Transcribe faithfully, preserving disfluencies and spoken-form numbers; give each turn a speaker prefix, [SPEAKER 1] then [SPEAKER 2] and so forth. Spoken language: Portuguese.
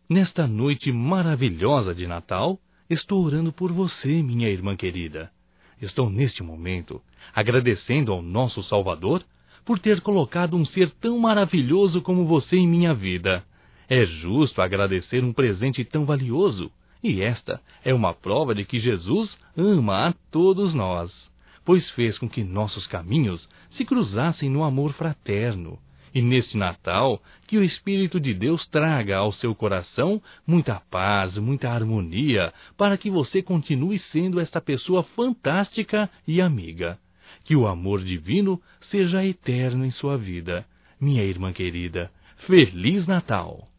[SPEAKER 1] Nesta noite maravilhosa de Natal, estou orando por você, minha irmã querida. Estou neste momento agradecendo ao nosso Salvador por ter colocado um ser tão maravilhoso como você em minha vida. É justo agradecer um presente tão valioso, e esta é uma prova de que Jesus ama a todos nós, pois fez com que nossos caminhos se cruzassem no amor fraterno. E neste Natal, que o Espírito de Deus traga ao seu coração muita paz, muita harmonia, para que você continue sendo esta pessoa fantástica e amiga. Que o amor divino seja eterno em sua vida. Minha irmã querida, Feliz Natal!